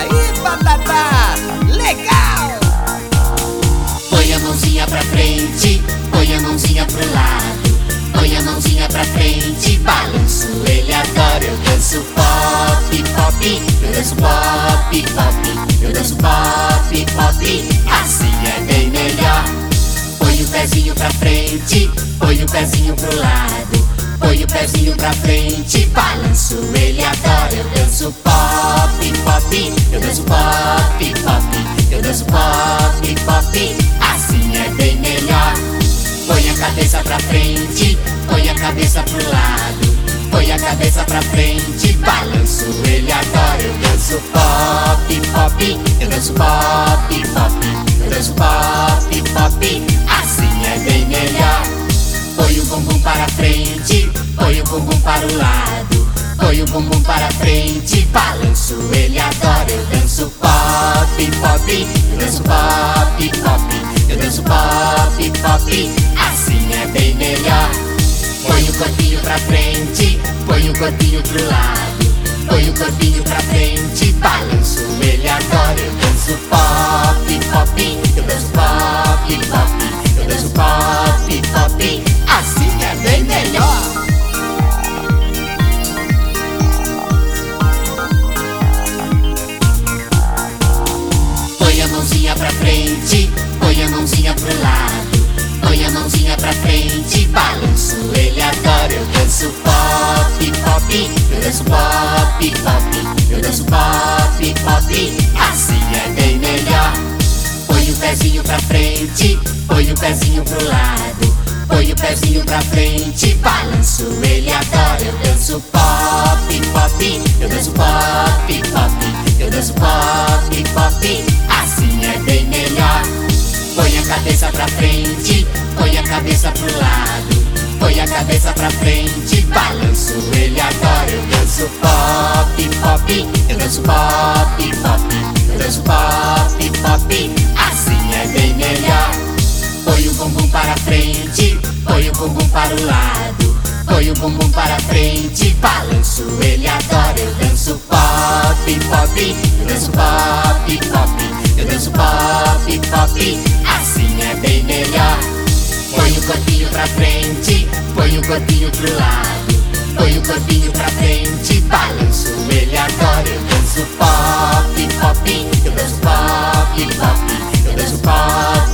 aí, Batata, legal! Põe a mãozinha pra frente, põe a mãozinha pro lado, põe a mãozinha pra frente, balanço, ele adora. Eu danço pop, pop, eu danço pop, pop, eu danço pop, pop, assim é bem melhor. Põe o pezinho pra frente, põe o pezinho pro lado, põe o pezinho pra frente, balanço, ele adora. Eu danço pop, pop, eu danço pop, pop, eu danço pop, pop, assim é bem melhor. Põe a cabeça pra frente, põe a cabeça pro lado, põe a cabeça pra frente, balanço, ele adora. Eu danço pop, pop, eu danço pop, pop, eu danço pop, pop, assim é bem melhor. Põe o bumbum para frente, põe o bumbum para o lado, põe o bumbum para frente, balanço, ele adora. Eu danço pop, pop, eu danço pop, pop, eu danço pop, pop, assim é bem melhor. Põe o corpinho pra frente, põe o corpinho pro lado, põe o corpinho pra frente, balanço, ele adora. Eu danço pop, pop, eu danço pop, pop, eu danço pop, pop, assim é bem melhor. Põe a mãozinha pra frente, põe a mãozinha pro lado, põe a mãozinha pra frente, balanço, ele adora. Eu danço pop, pop, eu danço pop, pop, eu danço pop, pop, assim é bem melhor. Põe o pezinho pra frente, põe o pezinho pro lado, põe o pezinho pra frente, balanço, ele adora. Eu danço pop, pop, eu danço pop, pop, eu danço pop, pop, assim é bem melhor. Põe a cabeça pra frente, põe a cabeça pro lado, põe a cabeça pra frente, balanço, ele adora. Eu danço pop, pop, eu danço pop, pop, eu danço pop, pop, assim é bem melhor. Põe o bumbum para frente, põe o bumbum para o lado, põe o bumbum para frente, balanço, ele adora. Eu danço pop, pop, eu danço pop, pop, eu danço pop, pop, assim é bem melhor. Põe o corpinho pra frente, põe o corpinho pro lado, põe o corpinho pra frente, balanço, ele adora. Eu danço pop, pop, eu danço pop, pop, eu danço pop,